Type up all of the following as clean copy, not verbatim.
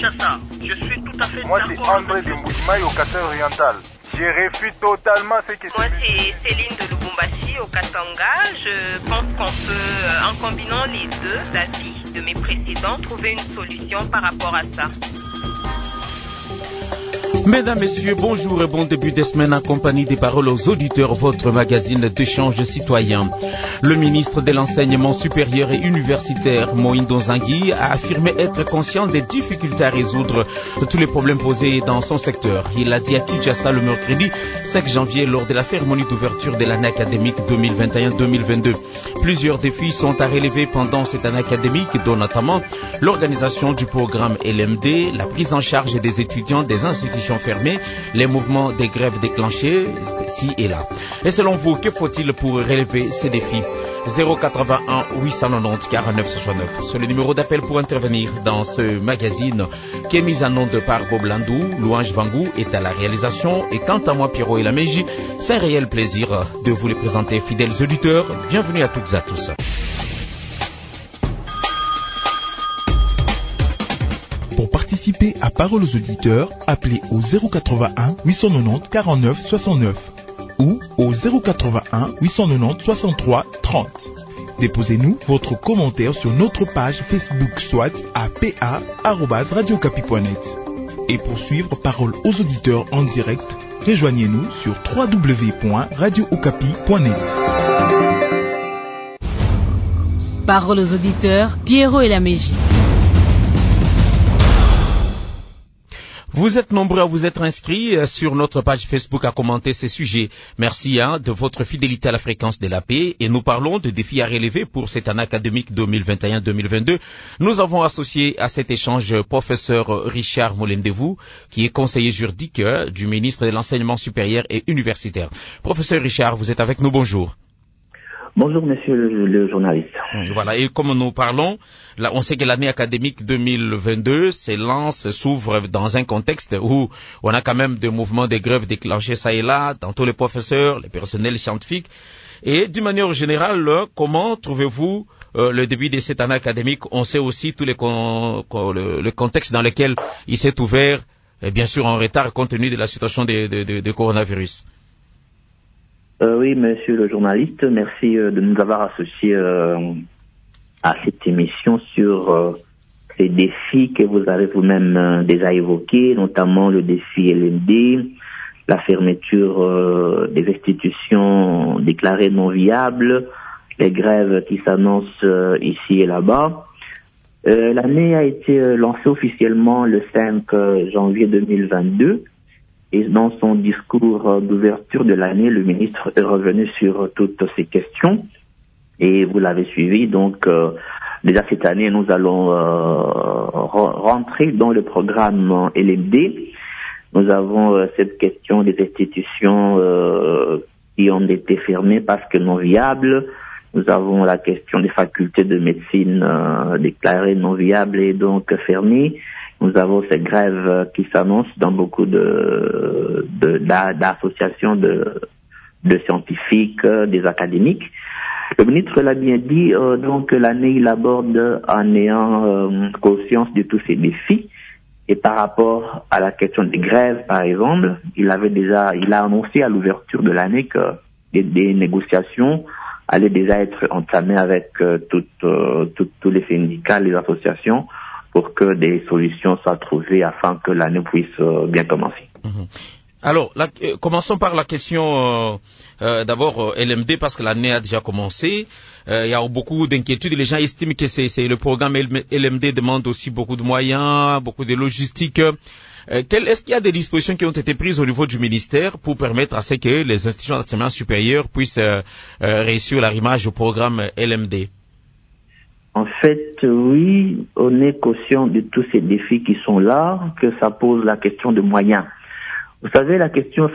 Kinshasa. Je suis tout à fait Moi, d'accord. c'est André de Mbujimaï au Kassai oriental. Je réfute totalement ce que... Moi, c'est Céline de Lubumbashi au Katanga. Je pense qu'on peut, en combinant les deux avis de mes précédents, trouver une solution par rapport à ça. Mesdames, Messieurs, bonjour et bon début de semaine en compagnie des paroles aux auditeurs, votre magazine d'échange citoyen. Le ministre de l'Enseignement supérieur et universitaire, Moïndo Zangui, a affirmé être conscient des difficultés à résoudre tous les problèmes posés dans son secteur. Il l'a dit à Kinshasa le mercredi 5 janvier lors de la cérémonie d'ouverture de l'année académique 2021-2022. Plusieurs défis sont à relever pendant cette année académique, dont notamment l'organisation du programme LMD, la prise en charge des étudiants des institutions fermées, les mouvements des grèves déclenchés, ci et là. Et selon vous, que faut-il pour relever ces défis? 081 890 49 69. C'est le numéro d'appel pour intervenir dans ce magazine qui est mis en onde par Bob Landou. Louange Vangou est à la réalisation et quant à moi, Pierrot et la Meji, c'est un réel plaisir de vous les présenter, fidèles auditeurs. Bienvenue à toutes et à tous. Pour participer à Parole aux auditeurs, appelez au 081 890 49 69 ou au 081 890 63 30. Déposez-nous votre commentaire sur notre page Facebook, soit à pa@radiocapi.net. Et pour suivre Parole aux auditeurs en direct, rejoignez-nous sur www.radiookapi.net. Parole aux auditeurs, Pierrot et la Mégie. Vous êtes nombreux à vous être inscrits sur notre page Facebook à commenter ces sujets. Merci de votre fidélité à la fréquence de la paix et nous parlons de défis à relever pour cette année académique 2021-2022. Nous avons associé à cet échange professeur Richard Molendevou, qui est conseiller juridique du ministre de l'Enseignement supérieur et universitaire. Professeur Richard, vous êtes avec nous, bonjour. Bonjour monsieur le journaliste. Voilà, et comme nous parlons, là, on sait que l'année académique 2022 s'ouvre dans un contexte où on a quand même des mouvements de grève déclenchés ça et là, dans tous les professeurs, les personnels scientifiques. Et d'une manière générale, comment trouvez-vous le début de cette année académique? On sait aussi tout le contexte dans lequel il s'est ouvert, et bien sûr en retard compte tenu de la situation de coronavirus. Oui, monsieur le journaliste, merci de nous avoir associés à cette émission sur les défis que vous avez vous-même déjà évoqués, notamment le défi LMD, la fermeture des institutions déclarées non viables, les grèves qui s'annoncent ici et là-bas. L'année a été lancée officiellement le 5 janvier 2022. Et dans son discours d'ouverture de l'année, le ministre est revenu sur toutes ces questions. Et vous l'avez suivi. Donc, déjà cette année, nous allons rentrer dans le programme LMD. Nous avons cette question des institutions qui ont été fermées parce que non viables. Nous avons la question des facultés de médecine déclarées non viables et donc fermées. Nous avons ces grèves qui s'annoncent dans beaucoup d'associations de scientifiques, des académiques. Le ministre l'a bien dit, donc l'année il aborde en ayant conscience de tous ces défis. Et par rapport à la question des grèves, par exemple, il a annoncé à l'ouverture de l'année que des négociations allaient déjà être entamées avec tous les syndicats, les associations, pour que des solutions soient trouvées afin que l'année puisse bien commencer. Alors, commençons par la question d'abord LMD, parce que l'année a déjà commencé. Il y a beaucoup d'inquiétudes. Les gens estiment que c'est le programme LMD demande aussi beaucoup de moyens, beaucoup de logistique. Est-ce qu'il y a des dispositions qui ont été prises au niveau du ministère pour permettre à ce que les institutions d'enseignement supérieur puissent réussir l'arrimage au programme LMD? En fait, oui, on est conscient de tous ces défis qui sont là, que ça pose la question de moyens. Vous savez, la question,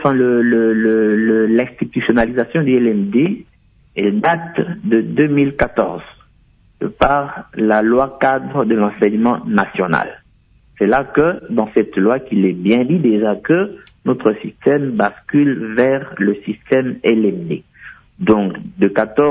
l'institutionnalisation du LMD, elle date de 2014, par la loi cadre de l'enseignement national. C'est là que, dans cette loi, qu'il est bien dit déjà que notre système bascule vers le système LMD. Donc, de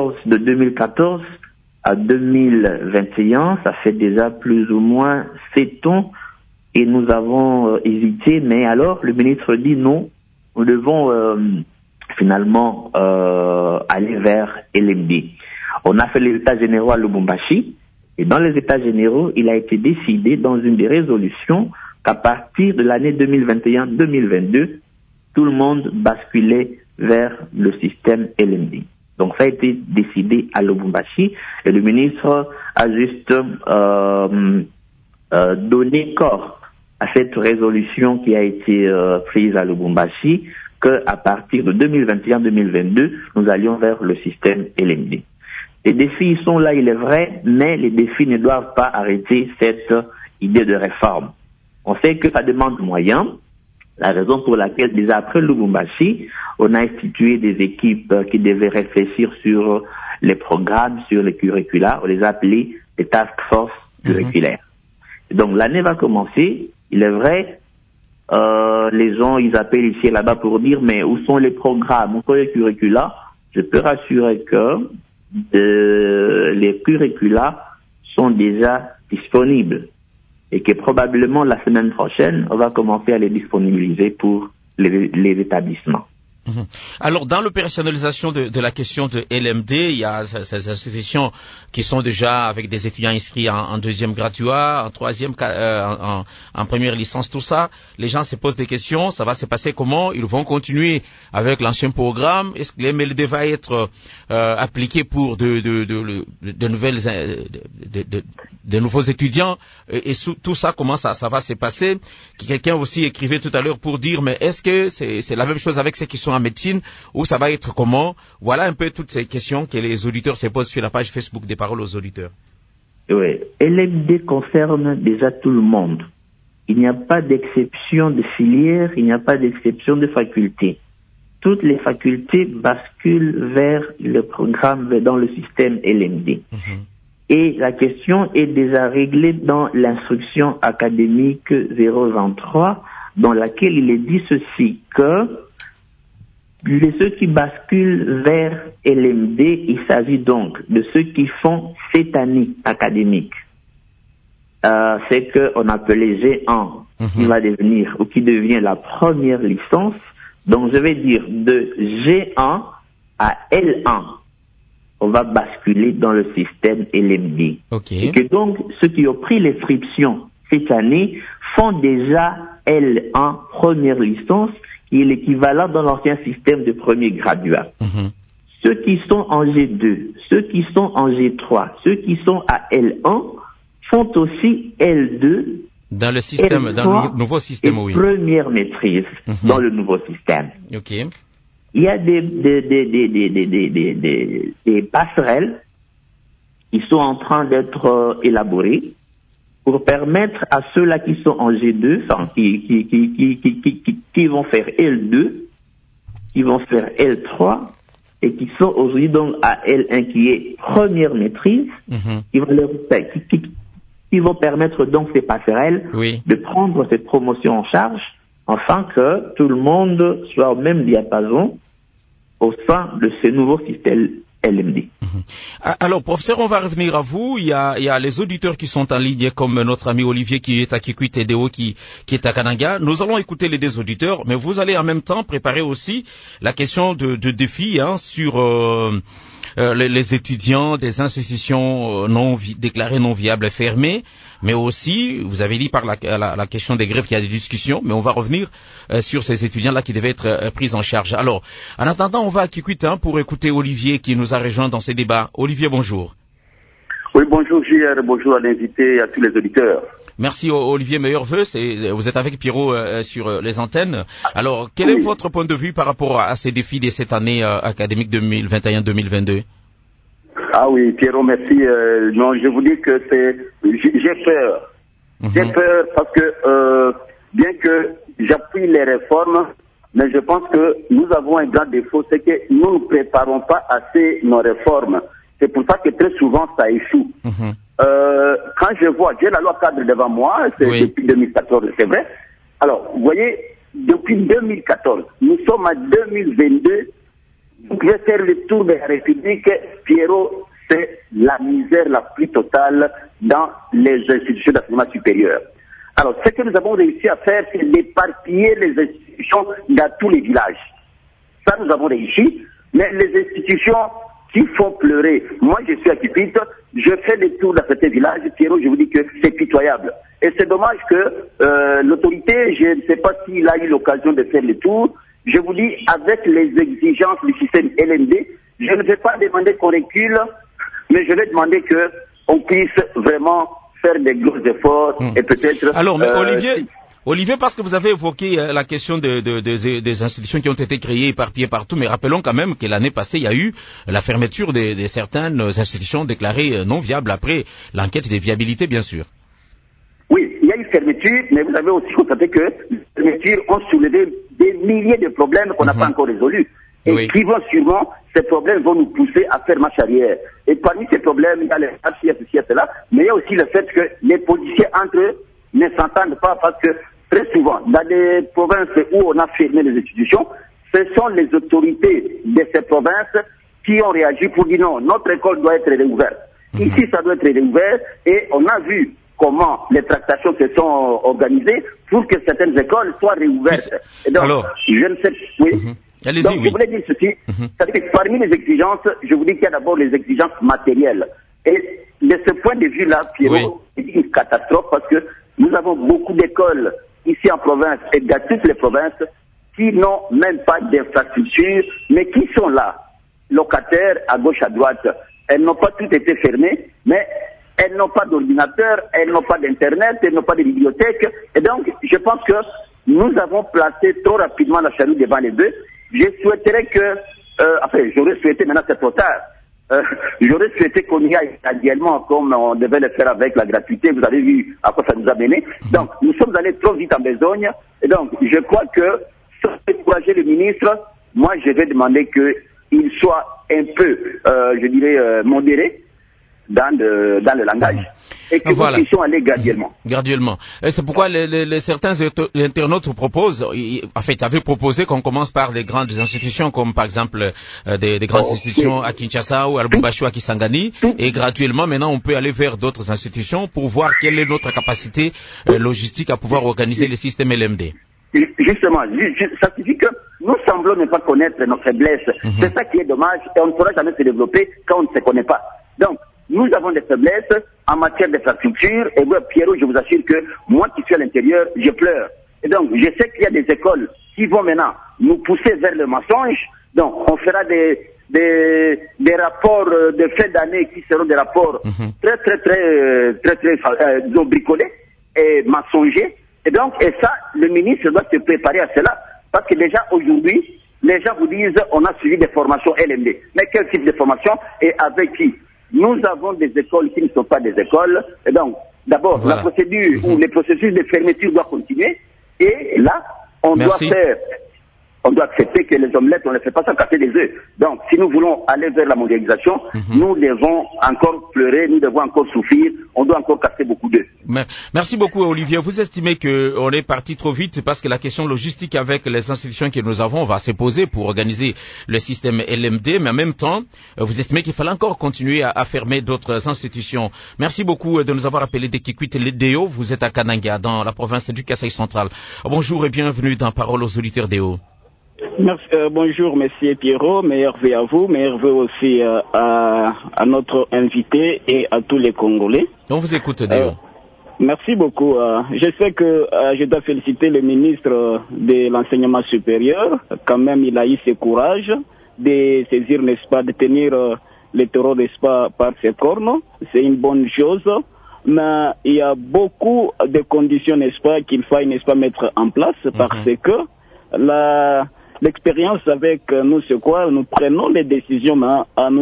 2014 à 2021, ça fait déjà plus ou moins 7 ans et nous avons hésité, mais alors le ministre dit non, nous devons finalement aller vers LMD. On a fait les états généraux à Lubumbashi, et dans les états généraux, il a été décidé dans une des résolutions qu'à partir de l'année 2021-2022, tout le monde basculait vers le système LMD. Donc ça a été décidé à Lubumbashi, et le ministre a juste donné corps à cette résolution qui a été prise à Lubumbashi, qu'à partir de 2021-2022, nous allions vers le système LMD. Les défis sont là, il est vrai, mais les défis ne doivent pas arrêter cette idée de réforme. On sait que ça demande moyens, la raison pour laquelle déjà après Lubumbashi, on a institué des équipes qui devaient réfléchir sur les programmes, sur les curricula, on les a appelés les task force curriculaires. Et donc l'année va commencer, il est vrai, les gens ils appellent ici et là-bas pour dire mais où sont les programmes, où sont les curricula? Je peux rassurer que les curricula sont déjà disponibles et que probablement la semaine prochaine, on va commencer à les disponibiliser pour les établissements. Alors, dans l'opérationnalisation de la question de LMD, il y a ces institutions qui sont déjà avec des étudiants inscrits en deuxième graduat, en troisième, en première licence, tout ça. Les gens se posent des questions, ça va se passer comment? Ils vont continuer avec l'ancien programme? Est-ce que l'MLD va être appliqué pour de nouveaux étudiants? Et tout ça, comment ça va se passer? Quelqu'un aussi écrivait tout à l'heure pour dire, mais est-ce que c'est la même chose avec ceux qui sont en médecine, ou ça va être comment? Voilà un peu toutes ces questions que les auditeurs se posent sur la page Facebook des Paroles aux auditeurs. Oui, LMD concerne déjà tout le monde. Il n'y a pas d'exception de filière, il n'y a pas d'exception de faculté. Toutes les facultés basculent vers le programme, dans le système LMD. Et la question est déjà réglée dans l'instruction académique 023, dans laquelle il est dit ceci, que ceux qui basculent vers LMD, il s'agit donc de ceux qui font cette année académique. C'est qu'on appelait G1, qui va devenir, ou qui devient la première licence. Donc je vais dire de G1 à L1, on va basculer dans le système LMD. Et que donc ceux qui ont pris l'inscription cette année font déjà L1, première licence, qui est l'équivalent dans l'ancien système de premier graduat. Ceux qui sont en G2, ceux qui sont en G3, ceux qui sont à L1 font aussi L2 dans le système, L3, dans le nouveau système, oui. Première maîtrise dans le nouveau système. Il y a des passerelles qui sont en train d'être élaborées pour permettre à ceux-là qui sont en G2, enfin, qui vont faire L2, qui vont faire L3, et qui sont aujourd'hui donc à L1 qui est première maîtrise, qui vont permettre donc ces passerelles de prendre cette promotion en charge, afin que tout le monde soit au même diapason au sein de ce nouveau système LMD. Alors, professeur, on va revenir à vous. Il y a les auditeurs qui sont en ligne, comme notre ami Olivier qui est à Kikwit-Tedeo, qui est à Kananga. Nous allons écouter les deux auditeurs, mais vous allez en même temps préparer aussi la question de défi sur les étudiants des institutions déclarées non viables et fermées, mais aussi, vous avez dit par la question des grèves qu'il y a des discussions, mais on va revenir sur ces étudiants-là qui devaient être pris en charge. Alors, en attendant, on va à Kikwit pour écouter Olivier qui nous a rejoint dans ces débats. Olivier, bonjour. Oui, bonjour JR, bonjour à l'invité et à tous les auditeurs. Merci Olivier, meilleurs vœux. Vous êtes avec Pierrot sur les antennes. Alors, quel est votre point de vue par rapport à ces défis de cette année académique 2021-2022? Ah oui, Pierrot, merci. Non, je vous dis que j'ai peur. J'ai peur parce que bien que j'appuie les réformes, mais je pense que nous avons un grand défaut, c'est que nous ne préparons pas assez nos réformes. C'est pour ça que très souvent ça échoue. Quand je vois, j'ai la loi cadre devant moi, c'est depuis 2014, c'est vrai. Alors, vous voyez, depuis 2014, nous sommes en 2022, vous pouvez faire le tour de la République, Pierrot, c'est la misère la plus totale dans les institutions d'enseignement supérieur. Alors, ce que nous avons réussi à faire, c'est d'éparpiller les institutions dans tous les villages. Ça, nous avons réussi, mais les institutions qui font pleurer. Moi, je suis à Kipit, je fais les tours dans certains villages. Pierrot, je vous dis que c'est pitoyable. Et c'est dommage que l'autorité, je ne sais pas s'il a eu l'occasion de faire les tours. Je vous dis, avec les exigences du système LMD, je ne vais pas demander qu'on recule, mais je vais demander qu'on puisse vraiment faire des gros efforts et peut-être... Alors, mais Olivier, parce que vous avez évoqué la question des institutions qui ont été créées, éparpillées partout, mais rappelons quand même que l'année passée, il y a eu la fermeture de certaines institutions déclarées non viables après l'enquête des viabilités, bien sûr. Oui, il y a eu fermeture, mais vous avez aussi constaté que les fermetures ont soulevé des milliers de problèmes qu'on n'a pas encore résolus. Et qui vont sûrement, ces problèmes vont nous pousser à faire marche arrière. Et parmi ces problèmes, il y a les ceci, cela, mais il y a aussi le fait que les policiers entre eux ne s'entendent pas parce que très souvent, dans des provinces où on a fermé les institutions, ce sont les autorités de ces provinces qui ont réagi pour dire non, notre école doit être réouverte. Ici, ça doit être réouvert et on a vu comment les tractations se sont organisées pour que certaines écoles soient réouvertes. Et donc, alors, je ne sais oui. Allez-y, donc, je voulais dire ceci, c'est-à-dire que parmi les exigences, je vous dis qu'il y a d'abord les exigences matérielles. Et de ce point de vue-là, Pierrot, c'est une catastrophe parce que nous avons beaucoup d'écoles ici en province et dans toutes les provinces qui n'ont même pas d'infrastructure, mais qui sont là, locataires à gauche, à droite. Elles n'ont pas toutes été fermées, mais elles n'ont pas d'ordinateur, elles n'ont pas d'internet, elles n'ont pas de bibliothèque. Et donc, je pense que nous avons placé trop rapidement la charrue devant les bœufs. Je souhaiterais que, j'aurais souhaité, maintenant c'est trop tard, j'aurais souhaité qu'on y aille graduellement comme on devait le faire avec la gratuité. Vous avez vu à quoi ça nous a mené. Donc, nous sommes allés trop vite en besogne. Et donc, je crois que, sans décourager le ministre, moi, je vais demander qu'il soit un peu, modéré dans le langage. Et que nous puissions aller graduellement. Graduellement. Et c'est pourquoi certains internautes proposent, en fait, avaient proposé qu'on commence par les grandes institutions, comme par exemple des grandes institutions à Kinshasa ou à Lubumbashi ou à Kisangani, et graduellement, maintenant, on peut aller vers d'autres institutions pour voir quelle est notre capacité logistique à pouvoir organiser le système LMD. Justement, ça signifie que nous semblons ne pas connaître nos faiblesses. C'est ça qui est dommage, et on ne pourra jamais se développer quand on ne se connaît pas. Donc, nous avons des faiblesses en matière d'infrastructure, et moi, Pierrot, je vous assure que moi qui suis à l'intérieur, je pleure. Et donc, je sais qu'il y a des écoles qui vont maintenant nous pousser vers le mensonge. Donc, on fera des rapports de fin d'année qui seront des rapports très bricolés et mensongers. Et donc, ça, le ministre doit se préparer à cela. Parce que déjà, aujourd'hui, les gens vous disent, on a suivi des formations LMD. Mais quel type de formation et avec qui? Nous avons des écoles qui ne sont pas des écoles. Et donc, d'abord, la procédure ou les processus de fermeture doivent continuer. Et là, on doit accepter que les omelettes, on ne les fait pas sans casser des œufs. Donc, si nous voulons aller vers la mondialisation, nous devons encore pleurer, nous devons encore souffrir, on doit encore casser beaucoup d'œufs. Merci beaucoup, Olivier. Vous estimez qu'on est parti trop vite parce que la question logistique avec les institutions que nous avons va se poser pour organiser le système LMD, mais en même temps, vous estimez qu'il fallait encore continuer à fermer d'autres institutions. Merci beaucoup de nous avoir appelé de Kikwit Lédéo. Vous êtes à Kananga, dans la province du Kasaï central. Bonjour et bienvenue dans Parole aux auditeurs d'EO. Merci, bonjour, monsieur Pierrot, meilleur vœu à vous, meilleur vœu aussi à notre invité et à tous les Congolais. On vous écoute, Déo. Merci beaucoup. Je sais que je dois féliciter le ministre de l'enseignement supérieur. Quand même, il a eu ce courage de saisir, n'est-ce pas, de tenir les taureaux, n'est-ce pas, par ses cornes. C'est une bonne chose. Mais il y a beaucoup de conditions, n'est-ce pas, qu'il faille, n'est-ce pas, mettre en place parce que l'expérience avec nous, c'est quoi? Nous prenons les décisions, mais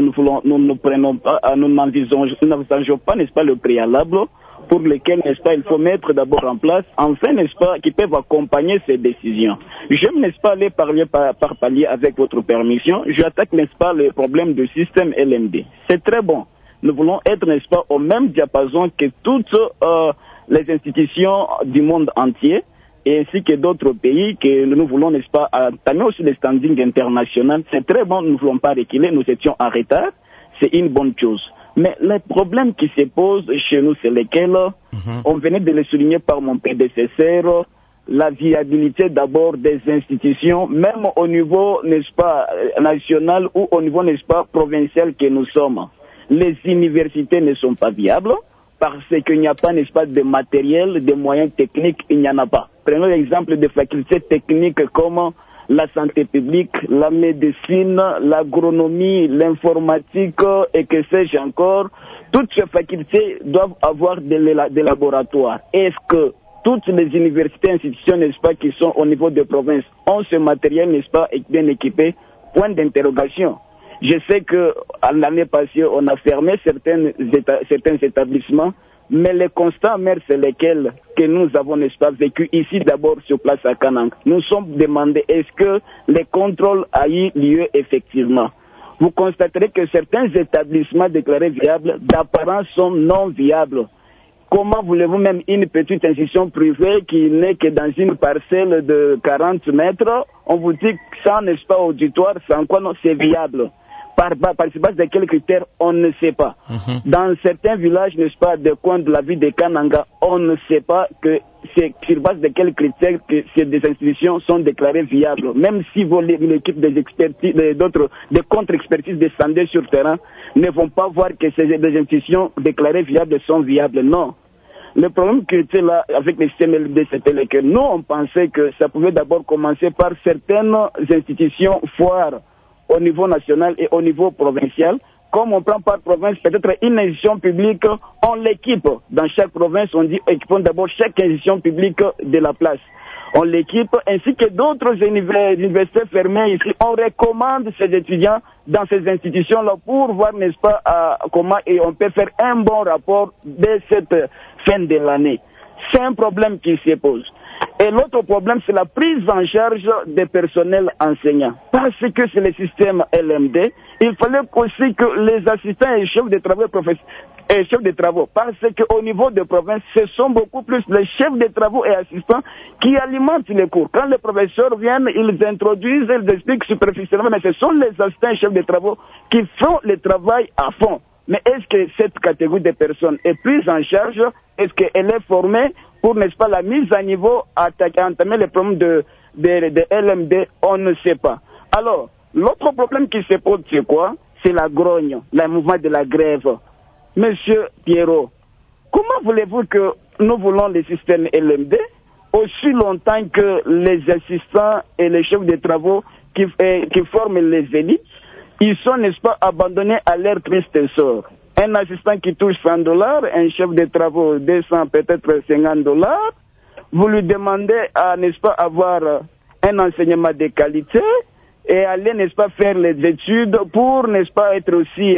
nous n'envisageons pas, n'est-ce pas, le préalable pour lesquels, n'est-ce pas, il faut mettre d'abord en place, enfin, n'est-ce pas, qui peuvent accompagner ces décisions. J'aime, n'est-ce pas, aller parler par palier avec votre permission. J'attaque, n'est-ce pas, le problème du système LMD. C'est très bon. Nous voulons être, n'est-ce pas, au même diapason que toutes les institutions du monde entier, et ainsi que d'autres pays que nous voulons, n'est-ce pas, entamer aussi le standing international. C'est très bon, nous ne voulons pas reculer, nous étions en retard, c'est une bonne chose. Mais les problèmes qui se posent chez nous, c'est lesquels on venait de le souligner par mon prédécesseur, la viabilité d'abord des institutions, même au niveau, n'est-ce pas, national ou au niveau, n'est-ce pas, provincial que nous sommes. Les universités ne sont pas viables parce qu'il n'y a pas, n'est-ce pas, de matériel, de moyens techniques, il n'y en a pas. Prenons l'exemple des facultés techniques comme la santé publique, la médecine, l'agronomie, l'informatique et que sais-je encore. Toutes ces facultés doivent avoir des laboratoires. Est-ce que toutes les universités, institutions, n'est-ce pas, qui sont au niveau de province ont ce matériel, n'est-ce pas, bien équipé? Point d'interrogation. Je sais que l'année passée, on a fermé certains établissements, mais les constats amers, c'est lesquels que nous avons, n'est-ce pas, vécu ici d'abord sur place à Kanang. Nous sommes demandés, est-ce que les contrôles ont eu lieu effectivement? Vous constaterez que certains établissements déclarés viables, d'apparence, sont non viables. Comment voulez-vous même une petite institution privée qui n'est que dans une parcelle de 40 mètres, on vous dit que ça, n'est-ce pas, auditoire, sans quoi non, c'est viable? Par base de quels critères, on ne sait pas. Dans certains villages, n'est-ce pas, des coins de la ville de Kananga, on ne sait pas que c'est sur base de quels critères que ces des institutions sont déclarées viables. Même si l'équipe des expertises, des contre-expertises descendait sur le terrain, ne vont pas voir que ces des institutions déclarées viables sont viables. Non. Le problème qui était là avec les systèmes LMD, c'était que nous, on pensait que ça pouvait d'abord commencer par certaines institutions foires au niveau national et au niveau provincial. Comme on prend par province, peut-être une institution publique, on l'équipe. Dans chaque province, on dit équipons d'abord chaque institution publique de la place. On l'équipe, ainsi que d'autres universités fermées ici. On recommande ces étudiants dans ces institutions-là pour voir, n'est-ce pas, comment et on peut faire un bon rapport dès cette fin de l'année. C'est un problème qui se pose. Et l'autre problème, c'est la prise en charge des personnels enseignants. Parce que c'est le système LMD, il fallait aussi que les assistants et chefs de travaux, parce qu'au niveau de province, ce sont beaucoup plus les chefs de travaux et assistants qui alimentent les cours. Quand les professeurs viennent, ils introduisent, ils expliquent superficiellement, mais ce sont les assistants et chefs de travaux qui font le travail à fond. Mais est-ce que cette catégorie de personnes est prise en charge? Est-ce qu'elle est formée pour, n'est-ce pas, la mise à niveau, entamer les problèmes de LMD? On ne sait pas. Alors, l'autre problème qui se pose, c'est quoi? C'est la grogne, le mouvement de la grève. Monsieur Pierrot, comment voulez-vous que nous voulons le système LMD aussi longtemps que les assistants et les chefs de travaux qui forment les élites, ils sont, n'est-ce pas, abandonnés à leur triste sort? Un assistant qui touche $100, un chef de travaux 200, peut-être $50, vous lui demandez à, n'est-ce pas, avoir un enseignement de qualité et aller, n'est-ce pas, faire les études pour, n'est-ce pas, être aussi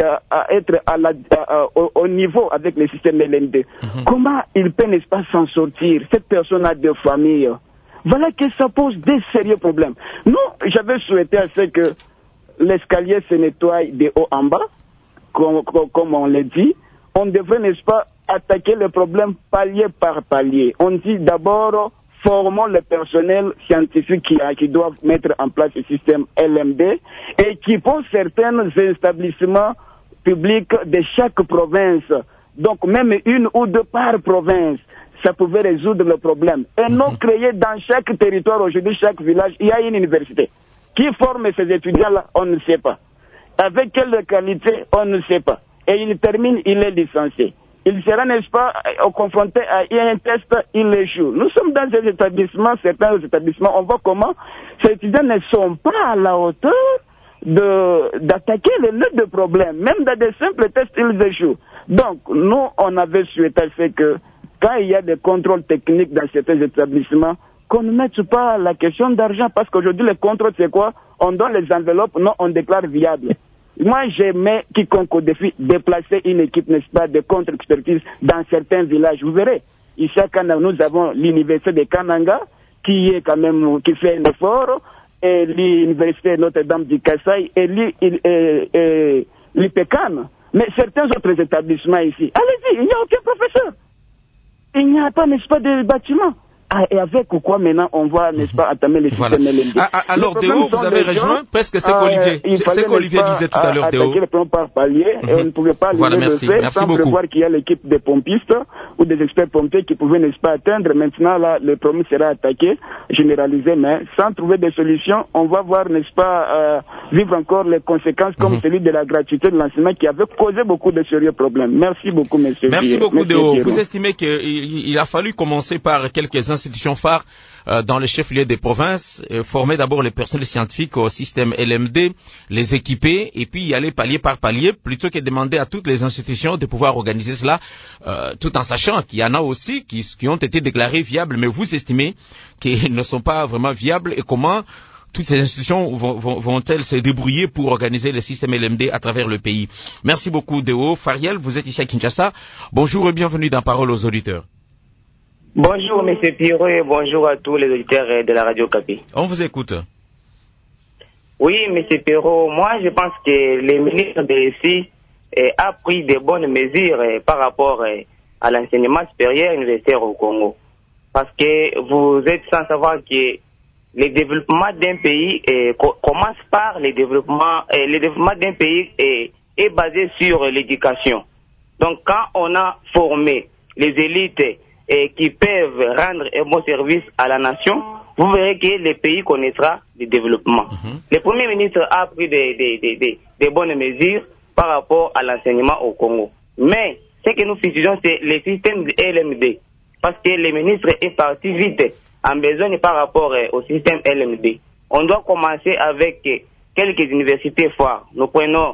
au niveau avec le système LMD. Comment il peut, n'est-ce pas, s'en sortir? Cette personne a deux familles. Voilà que ça pose des sérieux problèmes. Nous, j'avais souhaité à ce que l'escalier se nettoie de haut en bas, comme on l'a dit. On devrait, n'est-ce pas, attaquer le problème palier par palier. On dit d'abord, formons le personnel scientifique qui doivent mettre en place le système LMD et équipons certains établissements publics de chaque province. Donc même une ou deux par province, ça pouvait résoudre le problème. Et non créer dans chaque territoire, aujourd'hui, chaque village, il y a une université. Qui forme ces étudiants-là, on ne sait pas. Avec quelle qualité, on ne sait pas. Et il termine, il est licencié. Il sera, n'est-ce pas, confronté à un test, il échoue. Nous sommes dans des établissements, certains établissements, on voit comment ces étudiants ne sont pas à la hauteur d'attaquer le nœud de problème. Même dans des simples tests, ils échouent. Donc, nous, on avait souhaité que quand il y a des contrôles techniques dans certains établissements, qu'on ne mette pas la question d'argent, parce qu'aujourd'hui, le contrôle, c'est quoi? On donne les enveloppes, non, on déclare viable. Moi, j'aimais quiconque au défi déplacer une équipe, n'est-ce pas, de contre-expertise dans certains villages. Vous verrez, ici à Kananga, nous avons l'université de Kananga, qui est quand même, qui fait un effort, et l'université Notre-Dame du Kassai, et l'IPECAN. Mais certains autres établissements ici, allez-y, il n'y a aucun professeur. Il n'y a pas, n'est-ce pas, de bâtiment. Et avec quoi maintenant on va, n'est-ce pas, entamer les systèmes LMD. Alors Déo, vous avez rejoint presque ce qu'Olivier disait tout à l'heure, Déo. Attaquer le plan par palier, et on ne pouvait pas le faire sans prévoir qu'il y a l'équipe des pompistes ou des experts pompiers qui pouvaient, n'est-ce pas, atteindre. Maintenant, là, le problème sera attaqué, généralisé, mais sans trouver des solutions, on va voir, n'est-ce pas, vivre encore les conséquences comme celui de la gratuité de l'enseignement qui avait causé beaucoup de sérieux problèmes. Merci beaucoup, monsieur. Merci beaucoup, Déo. Vous estimez qu'il a fallu commencer par quelques institutions phares dans les chefs-lieux des provinces, former d'abord les personnels scientifiques au système LMD, les équiper et puis y aller palier par palier, plutôt que demander à toutes les institutions de pouvoir organiser cela, tout en sachant qu'il y en a aussi qui ont été déclarés viables, mais vous estimez qu'ils ne sont pas vraiment viables, et comment toutes ces institutions vont-elles se débrouiller pour organiser le système LMD à travers le pays? Merci beaucoup, Déo. Fariel, vous êtes ici à Kinshasa. Bonjour et bienvenue dans Parole aux auditeurs. Bonjour, M. Pierrot, et bonjour à tous les auditeurs de la Radio Capi. On vous écoute. Oui, M. Pierrot, moi je pense que le ministre de l'ESI a pris de bonnes mesures par rapport à l'enseignement supérieur universitaire au Congo. Parce que vous êtes sans savoir que le développement d'un pays commence par le développement d'un pays est basé sur l'éducation. Donc quand on a formé les élites qui peuvent rendre un bon service à la nation, vous verrez que le pays connaîtra du développement. Le Premier ministre a pris des bonnes mesures par rapport à l'enseignement au Congo. Mais ce que nous faisons, c'est le système de LMD. Parce que le ministre est parti vite en besoin par rapport au système LMD. On doit commencer avec quelques universités phares. Nous prenons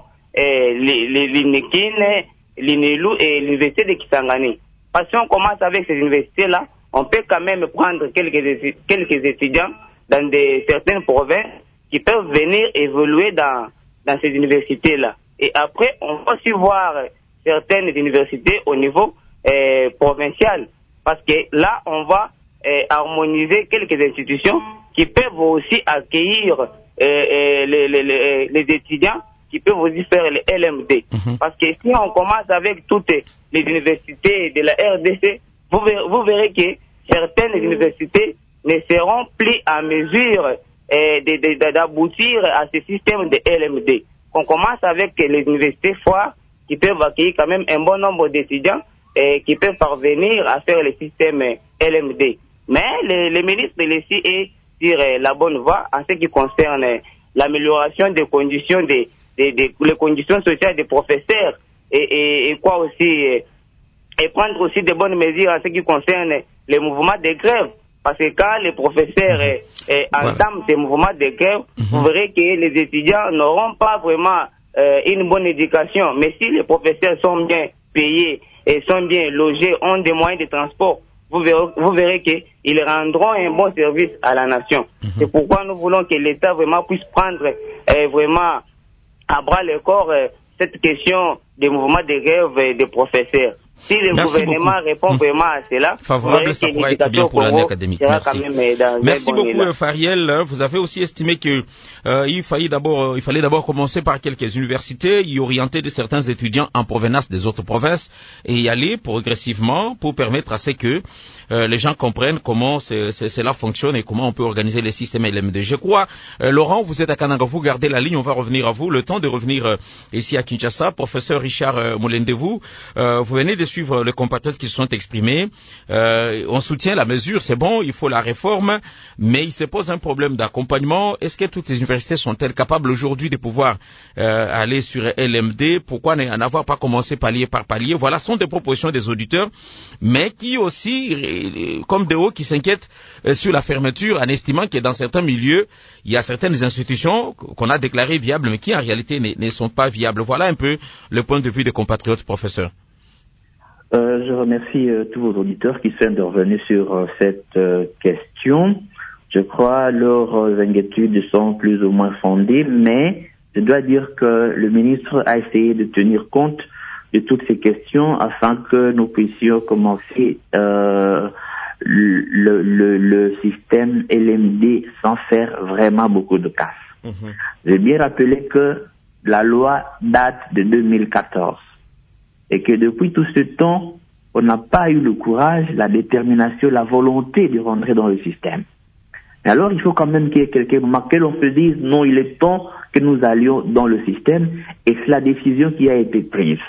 l'INEKIN, l'INELU et l'université de Kisangani. Parce qu'on commence avec ces universités-là, on peut quand même prendre quelques étudiants dans certaines provinces qui peuvent venir évoluer dans ces universités-là. Et après, on va aussi voir certaines universités au niveau provincial. Parce que là, on va harmoniser quelques institutions qui peuvent aussi accueillir les étudiants qui peuvent aussi faire le LMD. Parce que si on commence avec toutes les universités de la RDC, vous verrez que certaines universités ne seront plus en mesure d'aboutir à ce système de LMD. On commence avec les universités phares qui peuvent accueillir quand même un bon nombre d'étudiants et qui peuvent parvenir à faire le système LMD. Mais le ministre de l'ESI est sur la bonne voie en ce qui concerne l'amélioration des conditions les conditions sociales des professeurs et quoi aussi et prendre aussi de bonnes mesures en ce qui concerne les mouvements de grève. Parce que quand les professeurs entament ces mouvements de grève, vous verrez que les étudiants n'auront pas vraiment une bonne éducation. Mais si les professeurs sont bien payés et sont bien logés, ont des moyens de transport, vous verrez qu'ils rendront un bon service à la nation. C'est pourquoi nous voulons que l'État vraiment puisse prendre vraiment à bras le corps cette question des mouvements de grève des professeurs. Si le gouvernement répond vraiment à cela, favorable, ça pourra être bien pour l'année académique. Merci. Merci beaucoup, Fariel. Vous avez aussi estimé que il fallait d'abord commencer par quelques universités, y orienter de certains étudiants en provenance des autres provinces et y aller progressivement pour permettre à ce que les gens comprennent comment cela fonctionne et comment on peut organiser les systèmes LMD. Je crois, Laurent, vous êtes à Kananga, vous gardez la ligne, on va revenir à vous. Le temps de revenir ici à Kinshasa. Professeur Richard Moulendevou, vous venez de suivre les compatriotes qui se sont exprimés. On soutient la mesure, c'est bon, il faut la réforme, mais il se pose un problème d'accompagnement. Est-ce que toutes les universités sont-elles capables aujourd'hui de pouvoir aller sur LMD? Pourquoi n'en avoir pas commencé palier par palier? Voilà, ce sont des propositions des auditeurs, mais qui aussi, comme Déo, qui s'inquiètent sur la fermeture en estimant que dans certains milieux, il y a certaines institutions qu'on a déclarées viables, mais qui en réalité ne sont pas viables. Voilà un peu le point de vue des compatriotes, professeur. Je remercie tous vos auditeurs qui sont intervenus sur cette question. Je crois leurs inquiétudes sont plus ou moins fondées, mais je dois dire que le ministre a essayé de tenir compte de toutes ces questions afin que nous puissions commencer le système LMD sans faire vraiment beaucoup de casse. J'ai bien rappelé que la loi date de 2014 et que depuis tout ce temps, on n'a pas eu le courage, la détermination, la volonté de rentrer dans le système. Mais alors, il faut quand même qu'il y ait quelqu'un que l'on se dise, non, il est temps que nous allions dans le système, et c'est la décision qui a été prise.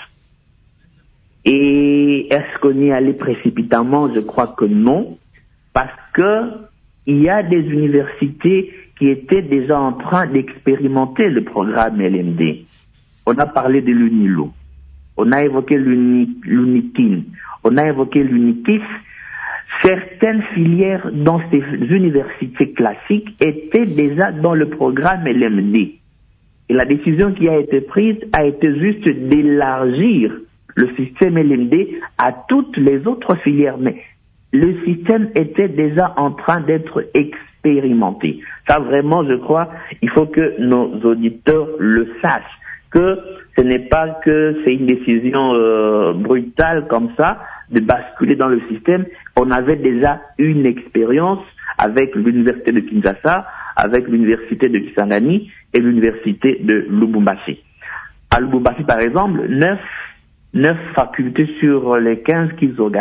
Et est-ce qu'on y est allé précipitamment? Je crois que non, parce que il y a des universités qui étaient déjà en train d'expérimenter le programme LMD. On a parlé de l'UNILO, on a évoqué l'UNIKIN, on a évoqué l'UNIKIS. Certaines filières dans ces universités classiques étaient déjà dans le programme LMD. Et la décision qui a été prise a été juste d'élargir le système LMD à toutes les autres filières. Mais le système était déjà en train d'être expérimenté. Ça, vraiment, je crois, il faut que nos auditeurs le sachent, que ce n'est pas que c'est une décision brutale comme ça, de basculer dans le système. On avait déjà une expérience avec l'université de Kinshasa, avec l'université de Kisangani et l'université de Lubumbashi. À Lubumbashi, par exemple, 9 facultés sur les 15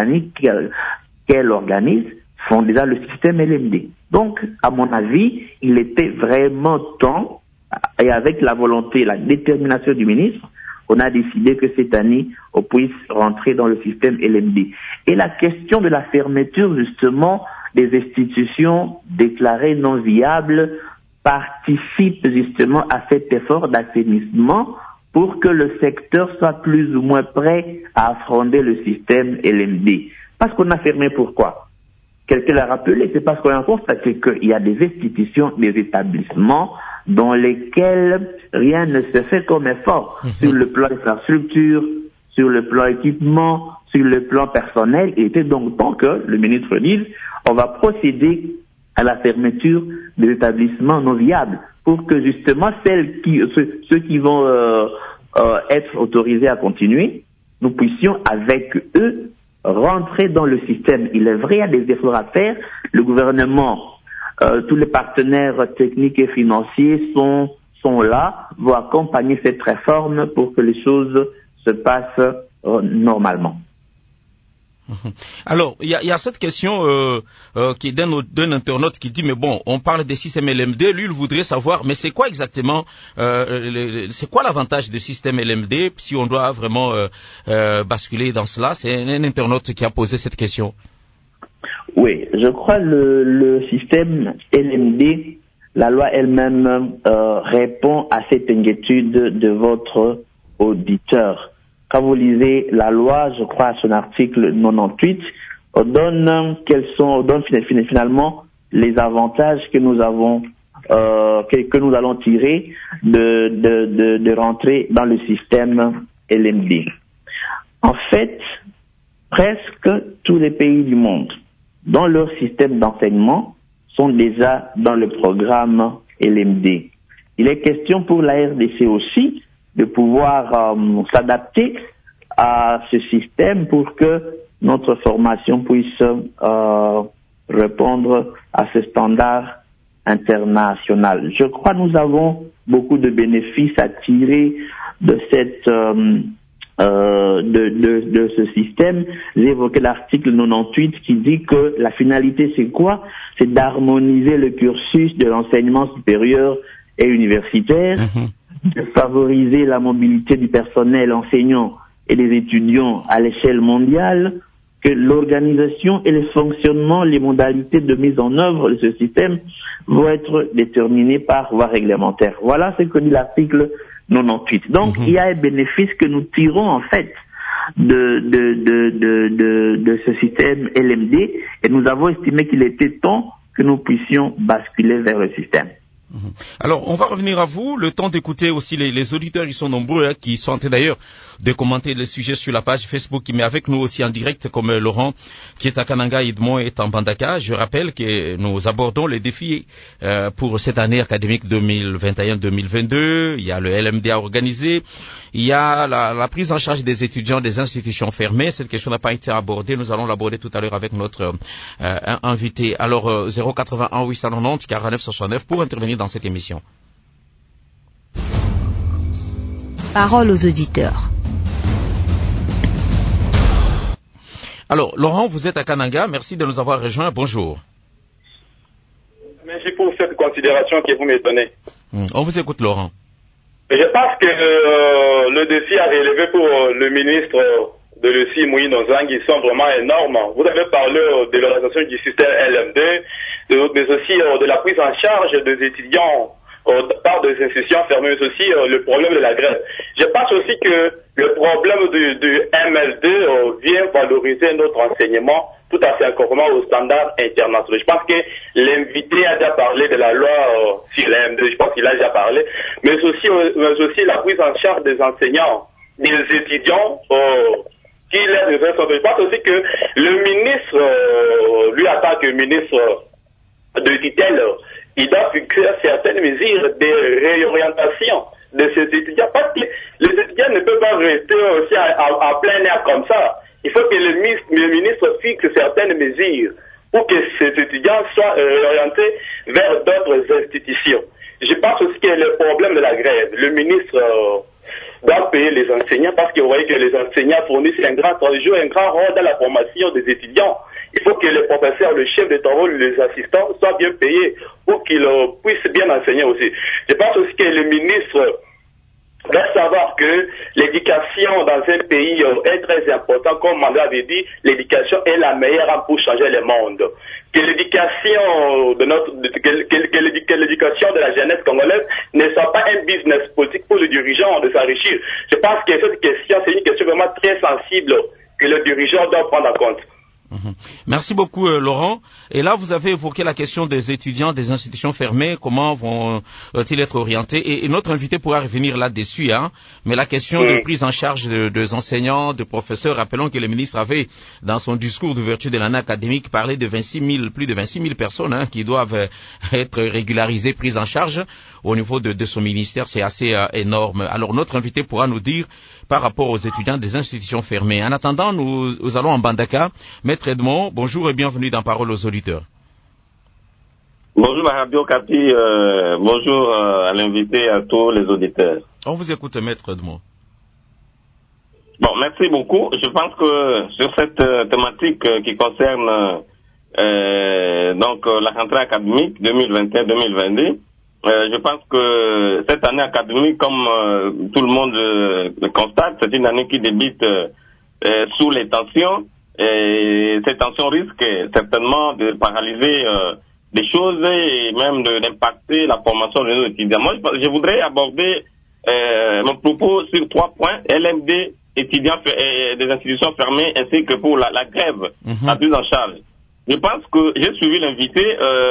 qu'elle organise font déjà le système LMD. Donc, à mon avis, il était vraiment temps, et avec la volonté, la détermination du ministre, on a décidé que cette année, on puisse rentrer dans le système LMD. Et la question de la fermeture, justement, des institutions déclarées non viables participe justement à cet effort d'assainissement pour que le secteur soit plus ou moins prêt à affronter le système LMD. Parce qu'on a fermé pourquoi? Quelqu'un l'a rappelé, c'est parce qu'on a constaté qu'il y a des institutions, des établissements dans lesquels rien ne se fait comme effort sur le plan infrastructure, sur le plan équipement, sur le plan personnel. Il était donc temps que le ministre dise, on va procéder à la fermeture des établissements non viables pour que justement ceux qui vont être autorisés à continuer, nous puissions avec eux rentrer dans le système. Il est vrai, il y a des efforts à faire. Le gouvernement, tous les partenaires techniques et financiers sont là, vont accompagner cette réforme pour que les choses se passent normalement. Alors, il y a cette question qui est d'un internaute qui dit, mais bon, on parle des systèmes LMD, lui il voudrait savoir, mais c'est quoi exactement, c'est quoi l'avantage du système LMD si on doit vraiment basculer dans cela? C'est un internaute qui a posé cette question. Oui, je crois le système LMD, la loi elle-même répond à cette inquiétude de votre auditeur. Quand vous lisez la loi, je crois à son article 98, on donne finalement les avantages que nous avons, que nous allons tirer de rentrer dans le système LMD. En fait, presque tous les pays du monde, dans leur système d'enseignement, sont déjà dans le programme LMD. Il est question pour la RDC aussi de pouvoir s'adapter à ce système pour que notre formation puisse répondre à ce standard international. Je crois que nous avons beaucoup de bénéfices à tirer de cette de ce système. J'ai évoqué l'article 98 qui dit que la finalité c'est quoi? C'est d'harmoniser le cursus de l'enseignement supérieur et universitaire, de favoriser la mobilité du personnel enseignant et des étudiants à l'échelle mondiale, que l'organisation et le fonctionnement, les modalités de mise en œuvre de ce système vont être déterminées par voie réglementaire. Voilà ce que dit l'article 98. Donc, il y a un bénéfice que nous tirons, en fait, de ce système LMD, et nous avons estimé qu'il était temps que nous puissions basculer vers le système. Alors, on va revenir à vous, le temps d'écouter aussi les auditeurs, ils sont nombreux, hein, qui sont en train d'ailleurs de commenter le sujet sur la page Facebook, mais avec nous aussi en direct, comme Laurent, qui est à Kananga, Edmond est en Bandaka. Je rappelle que nous abordons les défis pour cette année académique 2021-2022. Il y a le LMD à organiser, il y a la prise en charge des étudiants des institutions fermées. Cette question n'a pas été abordée, nous allons l'aborder tout à l'heure avec notre invité. Alors, 081 890 49 69 pour intervenir dans cette émission. Parole aux auditeurs. Alors, Laurent, vous êtes à Kananga. Merci de nous avoir rejoints. Bonjour. Merci pour cette considération que vous me donnez. On vous écoute, Laurent. Je pense que le défi à relever pour le ministre de l'ESI, Moïse Nzangi, ils sont vraiment énormes. Vous avez parlé de l'organisation du système LMD, mais aussi de la prise en charge des étudiants par des institutions fermées, mais aussi le problème de la grève. Je pense aussi que le problème du MLD vient valoriser notre enseignement tout à fait conformément aux standards internationaux. Je pense que l'invité a déjà parlé de la loi sur l'MLD, je pense qu'il a déjà parlé, mais aussi la prise en charge des enseignants, des étudiants qui les reversent. Je pense aussi que le ministre, lui en tant que ministre de tutelle, il doit fixer certaines mesures de réorientation de ces étudiants, parce que les étudiants ne peuvent pas rester aussi à plein air comme ça. Il faut que le ministre fixe certaines mesures pour que ces étudiants soient orientés vers d'autres institutions. Je pense aussi que le problème de la grève, le ministre doit payer les enseignants, parce que vous voyez que les enseignants fournissent jouent un grand rôle dans la formation des étudiants. Il faut que les professeurs, le chef de travaux, les assistants soient bien payés pour qu'ils puissent bien enseigner aussi. Je pense aussi que le ministre doit savoir que l'éducation dans un pays est très importante. Comme Mandela avait dit, l'éducation est la meilleure pour changer le monde. Que l'éducation que l'éducation de la jeunesse congolaise ne soit pas un business politique pour le dirigeant de s'enrichir. Je pense que cette question, c'est une question vraiment très sensible que le dirigeant doit prendre en compte. Merci beaucoup, Laurent. Et là, vous avez évoqué la question des étudiants des institutions fermées. Comment vont-ils être orientés? Et notre invité pourra revenir là-dessus, hein. Mais la question de prise en charge des enseignants, de professeurs, rappelons que le ministre avait, dans son discours d'ouverture de l'année académique, parlé de plus de 26 000 personnes, hein, qui doivent être régularisées, prises en charge au niveau de son ministère. C'est assez énorme. Alors, notre invité pourra nous dire par rapport aux étudiants des institutions fermées. En attendant, nous allons en Bandaka. Maître Edmond, bonjour et bienvenue dans Parole aux auditeurs. Bonjour Mahabio Kapi, bonjour à l'invité et à tous les auditeurs. On vous écoute, Maître Edmond. Bon, merci beaucoup. Je pense que sur cette thématique qui concerne donc la rentrée académique 2021-2022, je pense que cette année académique, comme tout le monde le constate, c'est une année qui débute sous les tensions, et ces tensions risquent certainement de paralyser des choses et même d'impacter la formation de nos étudiants. Moi, je voudrais aborder mon propos sur 3 points: LMD, étudiants des institutions fermées, ainsi que pour la grève, la prise en charge. Je pense que j'ai suivi l'invité.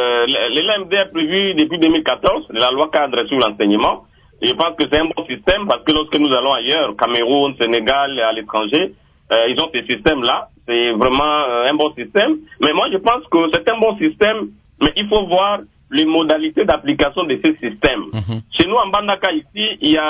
LMD est prévu depuis 2014, la loi cadre sur l'enseignement. Je pense que c'est un bon système, parce que lorsque nous allons ailleurs, Cameroun, Sénégal, à l'étranger, ils ont ces systèmes-là. C'est vraiment un bon système. Mais moi, je pense que c'est un bon système, mais il faut voir les modalités d'application de ces systèmes. Chez nous, en Bandaka, ici, il y a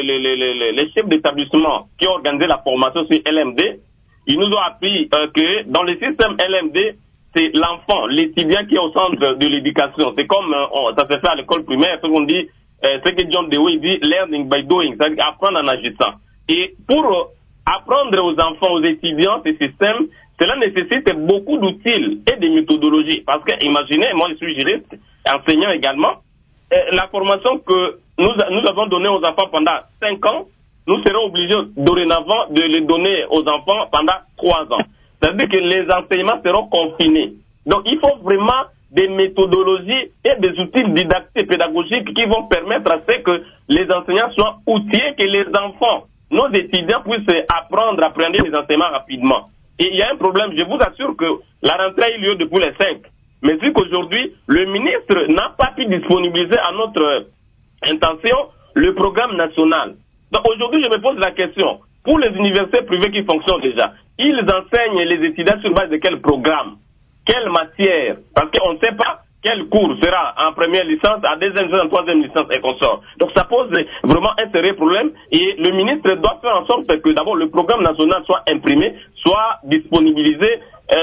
les chefs d'établissement qui ont organisé la formation sur LMD. Ils nous ont appris que dans le système LMD, c'est l'enfant, l'étudiant qui est au centre de l'éducation. C'est comme ça se fait à l'école primaire, ce qu'on dit, ce que John Dewey dit, learning by doing, c'est-à-dire apprendre en agissant. Et pour apprendre aux enfants, aux étudiants ces systèmes, cela nécessite beaucoup d'outils et de méthodologies. Parce que, imaginez, moi je suis juriste, enseignant également, la formation que nous avons donnée aux enfants pendant 5 ans, nous serons obligés dorénavant de les donner aux enfants pendant 3 ans. C'est-à-dire que les enseignements seront confinés. Donc il faut vraiment des méthodologies et des outils didactiques, pédagogiques qui vont permettre à ce que les enseignants soient outillés, que les enfants, nos étudiants puissent apprendre les enseignements rapidement. Et il y a un problème, je vous assure que la rentrée a eu lieu depuis les 5. Mais vu qu'aujourd'hui, le ministre n'a pas pu disponibiliser à notre intention le programme national. Donc aujourd'hui, je me pose la question, pour les universités privées qui fonctionnent déjà, ils enseignent les étudiants sur base de quel programme, quelle matière, parce qu'on ne sait pas quel cours sera en première licence, en deuxième licence, en troisième licence et consort. Donc ça pose vraiment un sérieux problème, et le ministre doit faire en sorte que d'abord le programme national soit imprimé, soit disponibilisé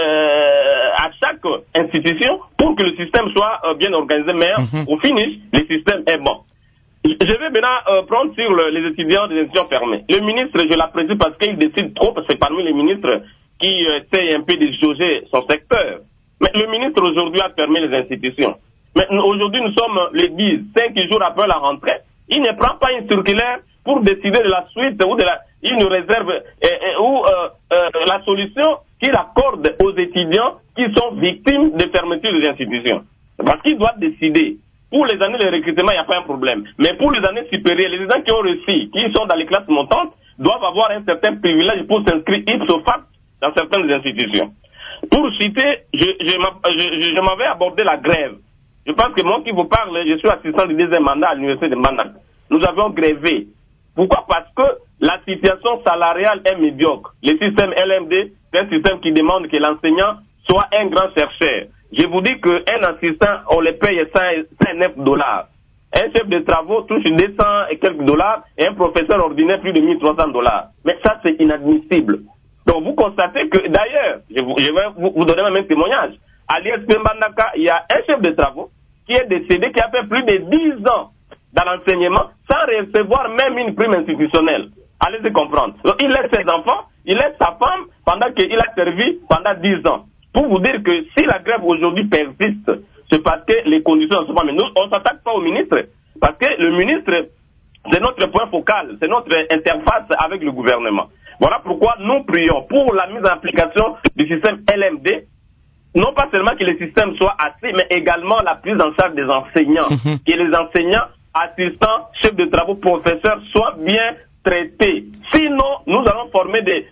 à chaque institution pour que le système soit bien organisé, mais au finish, le système est bon. Je vais maintenant prendre sur les étudiants des institutions fermées. Le ministre, je l'apprécie parce qu'il décide trop, parce que c'est parmi les ministres qui essaye un peu de jauger son secteur. Mais le ministre aujourd'hui a fermé les institutions. Mais aujourd'hui nous sommes le 10, 5 jours après la rentrée. Il ne prend pas une circulaire pour décider de la suite ou de une réserve ou la solution qu'il accorde aux étudiants qui sont victimes de fermeture des institutions. Parce qu'il doit décider. Pour les années de recrutement, il n'y a pas un problème. Mais pour les années supérieures, les étudiants qui ont réussi, qui sont dans les classes montantes, doivent avoir un certain privilège pour s'inscrire ipso facto dans certaines institutions. Pour citer, je m'avais abordé la grève. Je pense que moi qui vous parle, je suis assistant du deuxième mandat à l'université de Manak. Nous avions grévé. Pourquoi? Parce que la situation salariale est médiocre. Le système LMD, c'est un système qui demande que l'enseignant soit un grand chercheur. Je vous dis qu'un assistant, on le paye $109. Un chef de travaux touche 200 et quelques dollars et un professeur ordinaire plus de $1,300. Mais ça, c'est inadmissible. Donc vous constatez que, d'ailleurs, je vais vous donner même un témoignage. À l'ISP Mbandaka, il y a un chef de travaux qui est décédé, qui a fait plus de 10 ans dans l'enseignement sans recevoir même une prime institutionnelle. Allez-y comprendre. Donc, il laisse ses enfants, il laisse sa femme pendant qu'il a servi pendant 10 ans. Pour vous dire que si la grève aujourd'hui persiste, c'est parce que les conditions ne sont pas. Mais nous, on ne s'attaque pas au ministre, parce que le ministre, c'est notre point focal, c'est notre interface avec le gouvernement. Voilà pourquoi nous prions pour la mise en application du système LMD, non pas seulement que le système soit assez, mais également la prise en charge des enseignants, que les enseignants, assistants, chefs de travaux, professeurs soient bien traités. Sinon, nous allons former des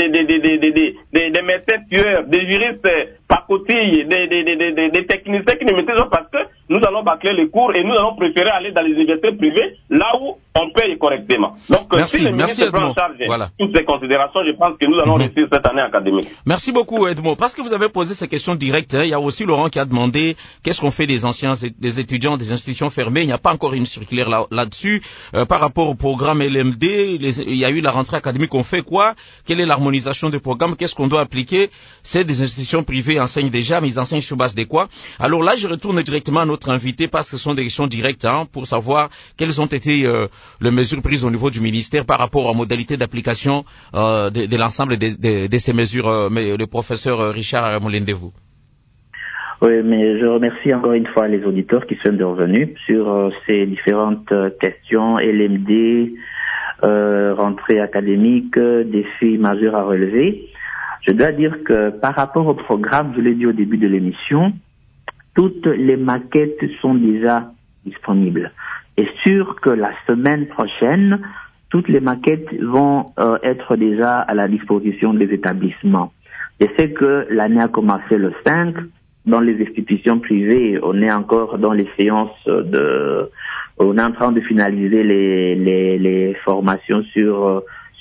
médecins tueurs, des juristes pacotilles, des techniciens qui ne maîtrisent pas, parce que nous allons bâcler les cours et nous allons préférer aller dans les universités privées, là où on paye correctement. Donc, si le ministre prend en charge toutes ces considérations, je pense que nous allons réussir cette année académique. Merci beaucoup, Edmond. Parce que vous avez posé ces questions directes, il y a aussi Laurent qui a demandé qu'est-ce qu'on fait des anciens, des étudiants des institutions fermées. Il n'y a pas encore une circulaire là-dessus. Par rapport au programme LMD, il y a eu la rentrée académique. On fait quoi? Quelle est l'harmonisation des programmes? Qu'est-ce qu'on doit appliquer? C'est des institutions privées enseignent déjà, mais ils enseignent sur base de quoi? Alors là, je retourne directement à notre invité parce que ce sont des questions directes pour savoir quelles ont été les mesures prises au niveau du ministère par rapport aux modalités d'application de l'ensemble de ces mesures. Mais le professeur Richard Molendez-vous. Oui, mais je remercie encore une fois les auditeurs qui sont revenus sur ces différentes questions LMD, rentrée académique, défis majeurs à relever. Je dois dire que par rapport au programme, je l'ai dit au début de l'émission, toutes les maquettes sont déjà disponibles. Et sûr que la semaine prochaine, toutes les maquettes vont être déjà à la disposition des établissements. Je sais que l'année a commencé le 5. Dans les institutions privées, on est encore dans les séances on est en train de finaliser les formations sur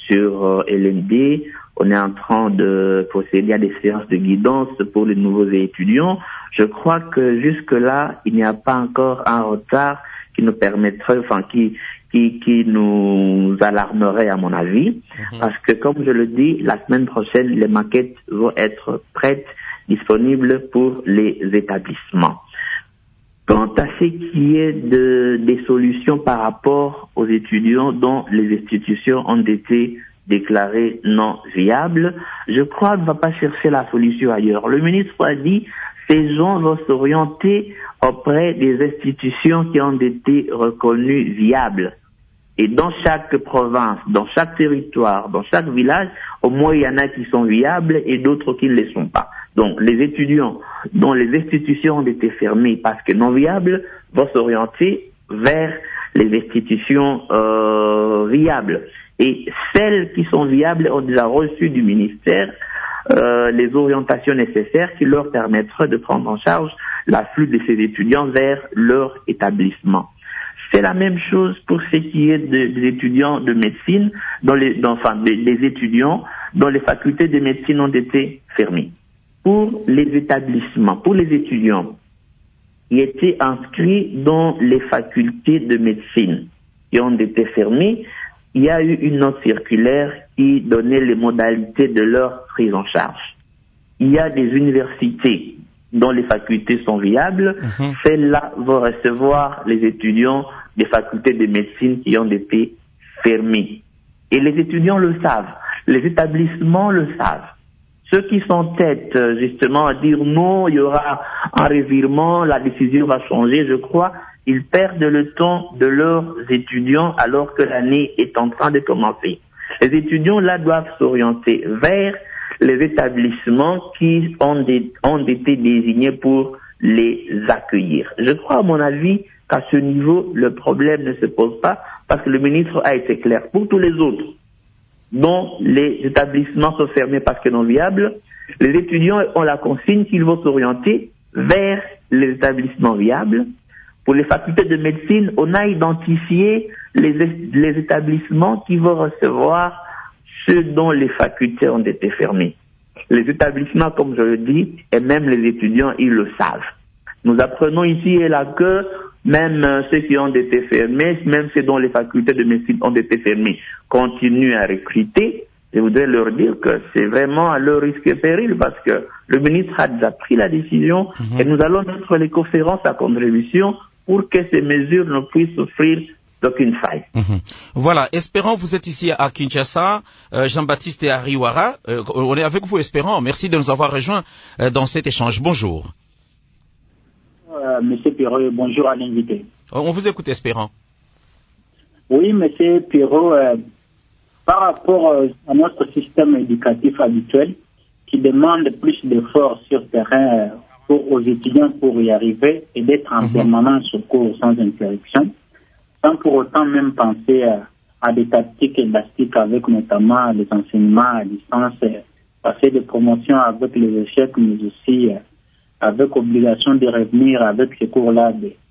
LMD. On est en train de procéder à des séances de guidance pour les nouveaux étudiants. Je crois que jusque-là, il n'y a pas encore un retard qui nous permettrait, qui nous alarmerait à mon avis. Parce que comme je le dis, la semaine prochaine, les maquettes vont être prêtes, disponibles pour les établissements. Quant à ce qui est des solutions par rapport aux étudiants dont les institutions ont été déclarées non viables, je crois qu'on ne va pas chercher la solution ailleurs. Le ministre a dit ces gens vont s'orienter auprès des institutions qui ont été reconnues viables. Et dans chaque province, dans chaque territoire, dans chaque village, au moins il y en a qui sont viables et d'autres qui ne le sont pas. Donc les étudiants dont les institutions ont été fermées parce que non viables vont s'orienter vers les institutions viables. Et celles qui sont viables ont déjà reçu du ministère les orientations nécessaires qui leur permettraient de prendre en charge l'afflux de ces étudiants vers leur établissement. C'est la même chose pour ce qui est des étudiants de médecine, des étudiants dont les facultés de médecine ont été fermées. Pour les établissements, pour les étudiants qui étaient inscrits dans les facultés de médecine qui ont été fermées, il y a eu une note circulaire qui donnait les modalités de leur prise en charge. Il y a des universités dont les facultés sont viables, celles-là vont recevoir les étudiants des facultés de médecine qui ont été fermées. Et les étudiants le savent, les établissements le savent. Ceux qui s'entêtent justement à dire non, il y aura un revirement, la décision va changer, je crois, ils perdent le temps de leurs étudiants alors que l'année est en train de commencer. Les étudiants là doivent s'orienter vers les établissements qui ont été désignés pour les accueillir. Je crois à mon avis qu'à ce niveau, le problème ne se pose pas parce que le ministre a été clair. Pour tous les autres, dont les établissements sont fermés parce qu'ils sont non viables, les étudiants ont la consigne qu'ils vont s'orienter vers les établissements viables. Pour les facultés de médecine, on a identifié les établissements qui vont recevoir ceux dont les facultés ont été fermées. Les établissements, comme je le dis, et même les étudiants, ils le savent. Nous apprenons ici et là que même ceux qui ont été fermés, même ceux dont les facultés de médecine ont été fermées, continuent à recruter. Je voudrais leur dire que c'est vraiment à leur risque et péril parce que le ministre a déjà pris la décision et nous allons mettre les conférences à contribution pour que ces mesures ne puissent souffrir d'aucune faille. Voilà, Espérant, vous êtes ici à Kinshasa, Jean-Baptiste et Ariwara, on est avec vous Espérant, merci de nous avoir rejoints dans cet échange. Bonjour. Monsieur Pirot, bonjour à l'invité. On vous écoute Espérant. Oui, Monsieur Pirot, par rapport à notre système éducatif habituel qui demande plus d'efforts sur terrain aux étudiants pour y arriver et d'être en permanence au cours sans interruption, sans pour autant même penser à des tactiques élastiques avec notamment les enseignements à distance, passer des promotions avec les échecs, mais aussi avec obligation de revenir avec ces cours-là,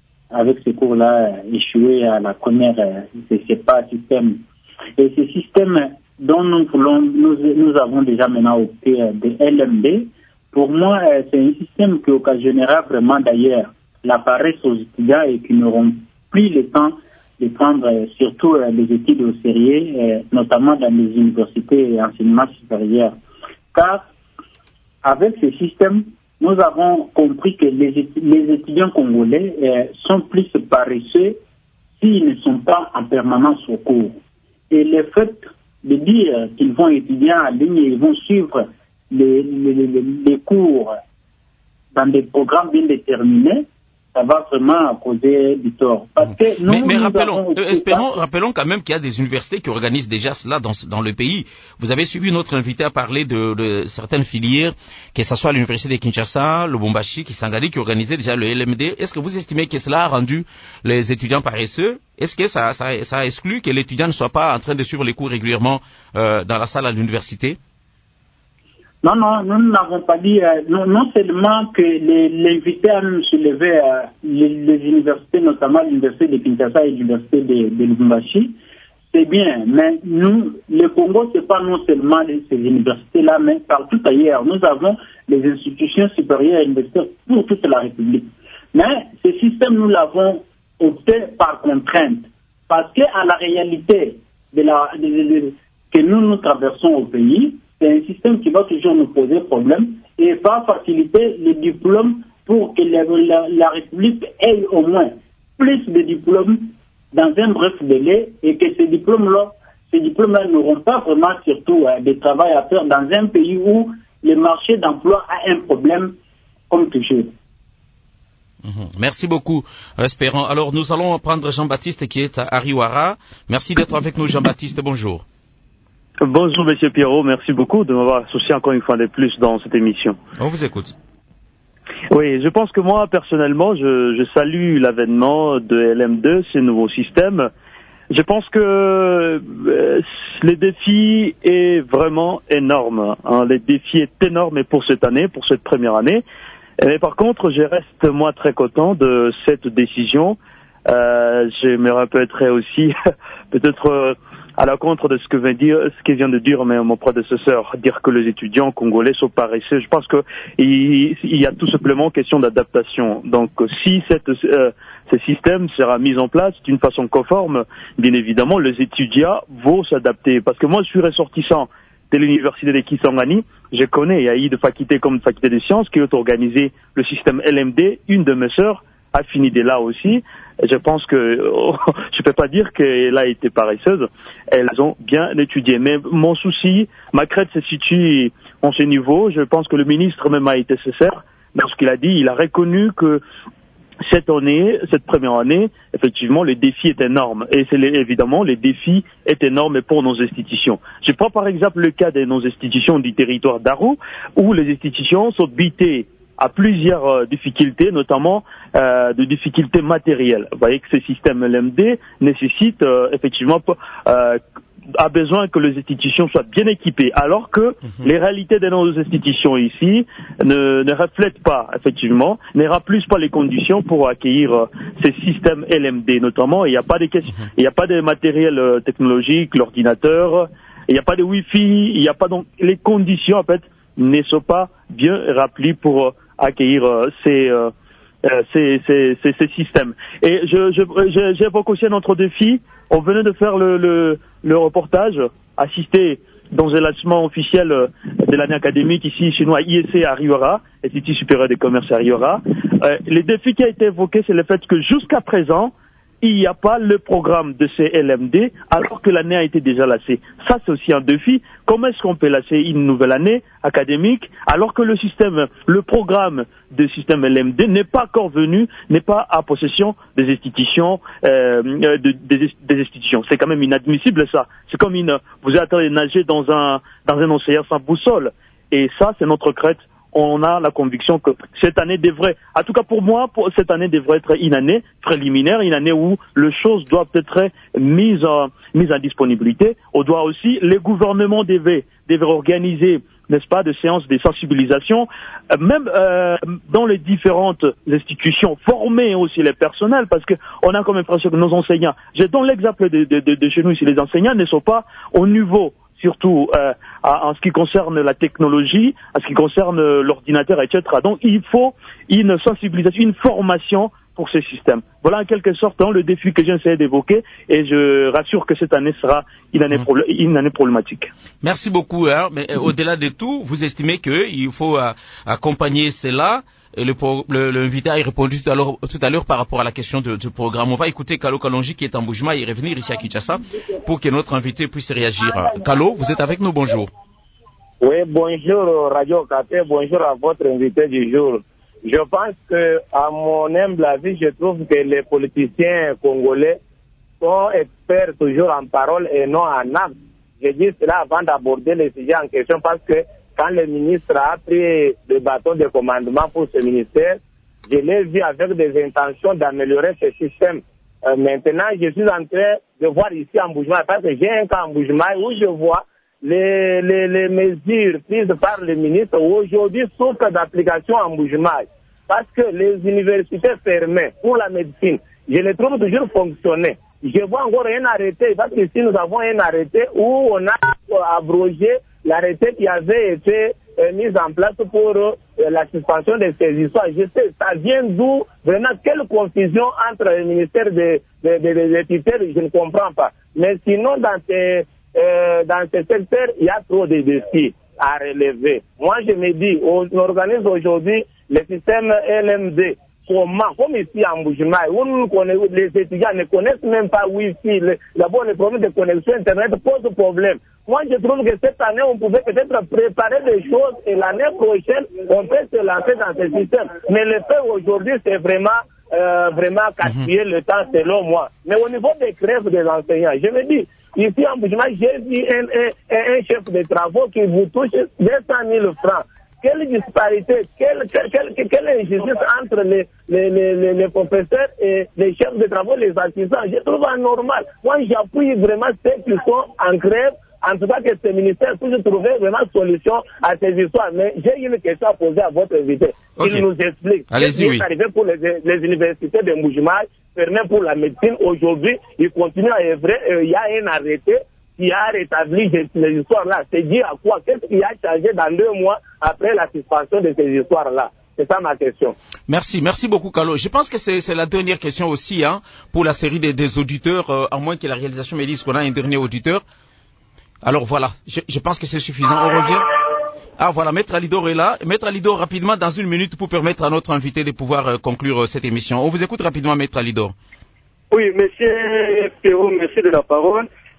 échouer à la première, c'est pas un système. Et ce système dont nous avons déjà maintenant opté de LMD, pour moi, c'est un système qui occasionnera vraiment d'ailleurs la paresse aux étudiants et qui n'auront plus le temps de prendre surtout les études au sérieux, notamment dans les universités et enseignements supérieurs. Car avec ce système, nous avons compris que les étudiants congolais sont plus paresseux s'ils ne sont pas en permanence au cours. Et le fait de dire qu'ils vont étudier en ligne et ils vont suivre les cours dans des programmes bien déterminés, ça va vraiment causer du tort. Parce que mais rappelons quand même qu'il y a des universités qui organisent déjà cela dans le pays. Vous avez suivi notre invité à parler de certaines filières, que ce soit l'université de Kinshasa, le Lubumbashi, Kisangani, qui organisait déjà le LMD. Est-ce que vous estimez que cela a rendu les étudiants paresseux? Est-ce que ça exclut que l'étudiant ne soit pas en train de suivre les cours régulièrement dans la salle à l'université? Non, nous n'avons pas dit, non seulement que l'invité a même soulevé les universités, notamment l'université de Kinshasa et l'université de Lubumbashi, c'est bien, mais nous, le Congo, c'est pas non seulement ces universités-là, mais partout ailleurs. Nous avons les institutions supérieures et universitaires pour toute la République. Mais ce système, nous l'avons opté par contrainte, parce qu'à la réalité que nous traversons au pays, c'est un système qui va toujours nous poser problème et va faciliter les diplômes pour que la République ait au moins plus de diplômes dans un bref délai et que ces diplômes-là n'auront pas vraiment surtout des travail à faire dans un pays où le marché d'emploi a un problème comme toujours. Merci beaucoup, Espérant. Alors, nous allons prendre Jean-Baptiste qui est à Ariwara. Merci d'être avec nous, Jean-Baptiste. Bonjour. Bonjour, Monsieur Pirot. Merci beaucoup de m'avoir associé encore une fois de plus dans cette émission. On vous écoute. Oui, je pense que moi, personnellement, je salue l'avènement de LM2, ce nouveau système. Je pense que le défi est vraiment énorme. Le défi est énorme pour cette année, pour cette première année. Mais par contre, je reste, moi, très content de cette décision. Je me répéterai aussi, peut-être à la contre de ce que vient de dire mon prédécesseur, dire que les étudiants congolais sont paresseux. Je pense que il y a tout simplement question d'adaptation. Donc, si ce système sera mis en place d'une façon conforme, bien évidemment, les étudiants vont s'adapter. Parce que moi, je suis ressortissant de l'université de Kisangani. Je connais, il y a eu des facultés comme la faculté des sciences qui ont organisé le système LMD. Une de mes sœurs a fini de là aussi. Je pense que je peux pas dire qu'elle a été paresseuse. Elles ont bien étudié. Mais mon souci, ma crête se situe en ce niveau. Je pense que le ministre même a été sincère dans ce qu'il a dit. Il a reconnu que cette première année, effectivement, le défi est énorme. Et évidemment, le défi est énorme pour nos institutions. Je prends par exemple le cas de nos institutions du territoire d'Aru, où les institutions sont bitées à plusieurs difficultés, notamment de difficultés matérielles. Vous voyez que ce système LMD nécessite effectivement a besoin que les institutions soient bien équipées, alors que les réalités de nos institutions ici ne reflètent pas, effectivement, ne remplissent pas les conditions pour accueillir ces systèmes LMD, notamment. Il n'y a pas de matériel technologique, l'ordinateur, il n'y a pas de Wi-Fi, il n'y a pas donc les conditions, en fait, ne sont pas bien remplies pour accueillir ces systèmes. Et j'évoque aussi un autre défi. On venait de faire le reportage, assister dans un lancement officiel de l'année académique ici chez nous à IEC à Riora, Institut supérieur des commerces à Riora. Le défi qui a été évoqué, c'est le fait que jusqu'à présent, il n'y a pas le programme de ces LMD alors que l'année a été déjà lancée. Ça, c'est aussi un défi. Comment est-ce qu'on peut lancer une nouvelle année académique alors que le programme de système LMD n'est pas encore venu, n'est pas à possession des institutions, des institutions. C'est quand même inadmissible, ça. C'est comme vous êtes en train de nager dans un océan sans boussole. Et ça, c'est notre crainte. On a la conviction que cette année devrait, en tout cas pour moi, cette année devrait être une année préliminaire, une année où les choses doivent être mises en disponibilité. On doit aussi, les gouvernements devaient organiser, n'est-ce pas, des séances de sensibilisation, même dans les différentes institutions, former aussi les personnels, parce que on a comme impression que nos enseignants, je donne l'exemple de chez nous ici, les enseignants ne sont pas au niveau, surtout en ce qui concerne la technologie, en ce qui concerne l'ordinateur, etc. Donc il faut une sensibilisation, une formation pour ce système. Voilà en quelque sorte le défi que j'ai essayé d'évoquer et je rassure que cette année sera une année problématique. Merci beaucoup. Mais au-delà de tout, vous estimez qu'il faut accompagner cela. Et l'invité a répondu tout à l'heure par rapport à la question du programme. On va écouter Kalo Kalonji qui est en Mbuji-Mayi et revenir ici à Kinshasa pour que notre invité puisse réagir. Kalo, vous êtes avec nous, bonjour. Oui, bonjour Radio Café, bonjour à votre invité du jour. Je pense que, à mon humble avis, je trouve que les politiciens congolais sont experts toujours en parole et non en acte. Je dis cela avant d'aborder les sujets en question parce que quand le ministre a pris le bâton de commandement pour ce ministère, je l'ai vu avec des intentions d'améliorer ce système. Maintenant, je suis en train de voir ici en Mbuji-Mayi, parce que j'ai un cas en Mbuji-Mayi où je vois les mesures prises par le ministre aujourd'hui souffrent d'application en Mbuji-Mayi. Parce que les universités fermées pour la médecine, je les trouve toujours fonctionner. Je vois encore un arrêté, parce qu'ici nous avons un arrêté où on a abrogé l'arrêté qui avait été mis en place pour la suspension de ces histoires. Je sais, ça vient d'où? Vraiment, quelle confusion entre le ministère des tutelles, je ne comprends pas. Mais sinon, dans ce secteur, il y a trop de défis à relever. Moi, je me dis, on organise aujourd'hui le système LMD. Comme ici en Mbuji-Mayi, où les étudiants ne connaissent même pas Wi-Fi. D'abord, le problème de connexion Internet pose problème. Moi, je trouve que cette année, on pouvait peut-être préparer des choses et l'année prochaine, on peut se lancer dans ce système. Mais le fait aujourd'hui, c'est vraiment gaspiller le temps selon moi. Mais au niveau des grèves des enseignants, je me dis, ici en Mbuji-Mayi, j'ai vu un chef de travaux qui vous touche 200 000 francs. Quelle disparité, quelle injustice entre les professeurs et les chefs de travaux, les artisans. Je trouve anormal. Moi, j'appuie vraiment ceux qui sont en grève. En tout cas, que ce ministère puisse trouver vraiment solution à ces histoires. Mais j'ai une question à poser à votre invité. Okay. Il nous explique ce qui est arrivé pour les universités de Mbuji-Mayi, fermées pour la médecine. Aujourd'hui, ils continuent à œuvrer. Il y a un arrêté qui a rétabli ces histoires-là. C'est dit à quoi? Qu'est-ce qui a changé dans 2 mois après la suspension de ces histoires-là? C'est ça ma question. Merci beaucoup, Kalo. Je pense que c'est la dernière question aussi, pour la série des auditeurs, à moins que la réalisation me dise qu'on a un dernier auditeur. Alors voilà, je pense que c'est suffisant. On revient. Ah voilà, Maître Alidor est là. Maître Alidor, rapidement, dans 1 minute, pour permettre à notre invité de pouvoir conclure cette émission. On vous écoute rapidement, Maître Alidor. Oui, monsieur Pierrot, merci de la parole.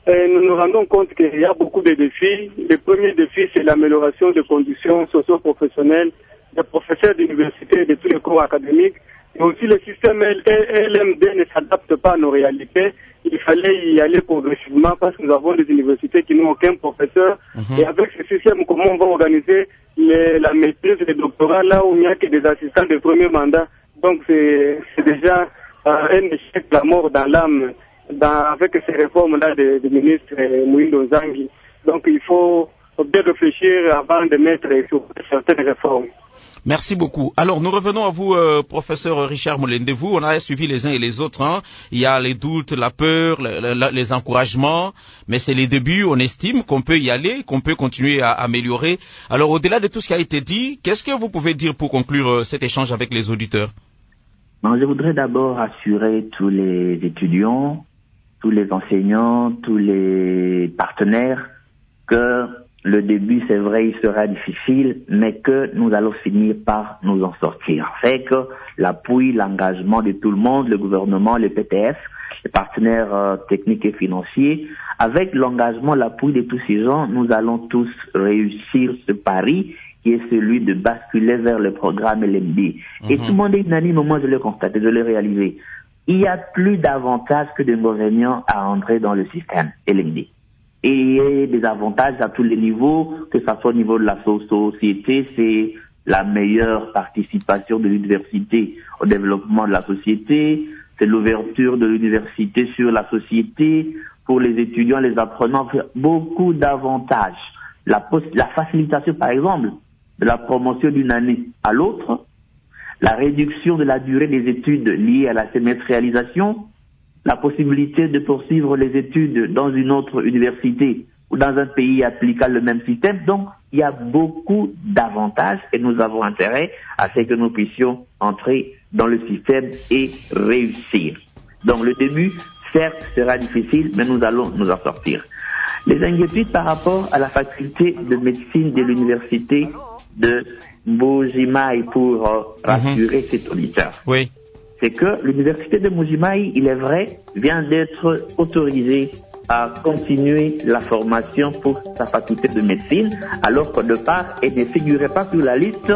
nous nous rendons compte qu'il y a beaucoup de défis. Le premier défi, c'est l'amélioration des conditions socio-professionnelles des professeurs d'université et de tous les cours académiques. Et aussi, le système LMD ne s'adapte pas à nos réalités. Il fallait y aller progressivement parce que nous avons des universités qui n'ont aucun professeur. Et avec ce système, comment on va organiser la maîtrise et le doctorat là où il n'y a que des assistants de premier mandat. Donc, c'est déjà un échec, la mort dans l'âme. Avec ces réformes-là du ministre Moïndo Nzangi. Donc il faut bien réfléchir avant de mettre sur certaines réformes. Merci beaucoup. Alors nous revenons à vous, professeur Richard Mulendevou. On a suivi les uns et les autres. Il y a les doutes, la peur, les encouragements, mais c'est les débuts. On estime qu'on peut y aller, qu'on peut continuer à améliorer. Alors au-delà de tout ce qui a été dit, qu'est-ce que vous pouvez dire pour conclure cet échange avec les auditeurs? Non, je voudrais d'abord assurer tous les étudiants, tous les enseignants, tous les partenaires, que le début, c'est vrai, il sera difficile, mais que nous allons finir par nous en sortir. Avec l'appui, l'engagement de tout le monde, le gouvernement, le PTF, les partenaires techniques et financiers, avec l'engagement, l'appui de tous ces gens, nous allons tous réussir ce pari qui est celui de basculer vers le programme LMD. Et tout le monde est unanime, moi je l'ai constaté, je l'ai réalisé. Il y a plus d'avantages que d'inconvénients à entrer dans le système LMD. Et il y a des avantages à tous les niveaux, que ce soit au niveau de la société, c'est la meilleure participation de l'université au développement de la société, c'est l'ouverture de l'université sur la société, pour les étudiants, les apprenants, beaucoup d'avantages. La facilitation, par exemple, de la promotion d'une année à l'autre, la réduction de la durée des études liées à la semestrialisation, la possibilité de poursuivre les études dans une autre université ou dans un pays appliquant le même système. Donc, il y a beaucoup d'avantages et nous avons intérêt à ce que nous puissions entrer dans le système et réussir. Donc, le début, certes, sera difficile, mais nous allons nous en sortir. Les inquiétudes par rapport à la faculté de médecine de l'université de Mbujimayi pour rassurer cet auditeur. Oui. C'est que l'université de Mbujimayi, il est vrai, vient d'être autorisée à continuer la formation pour sa faculté de médecine, alors qu'au départ, elle ne figurait pas sur la liste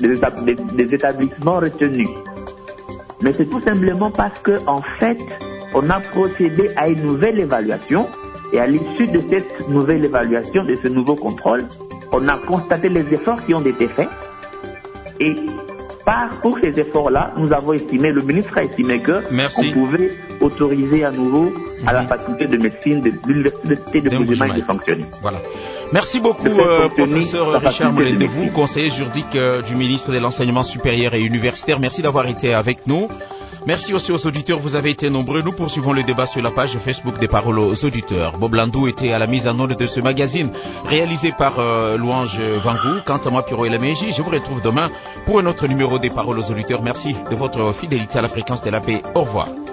des établissements retenus. Mais c'est tout simplement parce que, en fait, on a procédé à une nouvelle évaluation, et à l'issue de cette nouvelle évaluation, de ce nouveau contrôle, on a constaté les efforts qui ont été faits, et pour ces efforts-là, nous avons estimé, le ministre a estimé que on pouvait autoriser à nouveau à la faculté de médecine de l'université de Mbujimayi de fonctionner. Voilà. Merci beaucoup, professeur Richard Mulendevou, conseiller juridique du ministre de l'Enseignement supérieur et universitaire. Merci d'avoir été avec nous. Merci aussi aux auditeurs, vous avez été nombreux. Nous poursuivons le débat sur la page Facebook des Paroles aux auditeurs. Bob Landou était à la mise en onde de ce magazine réalisé par Louange Vangou. Quant à moi, Pierrot Elameji, je vous retrouve demain pour un autre numéro des Paroles aux auditeurs. Merci de votre fidélité à la fréquence de la paix. Au revoir.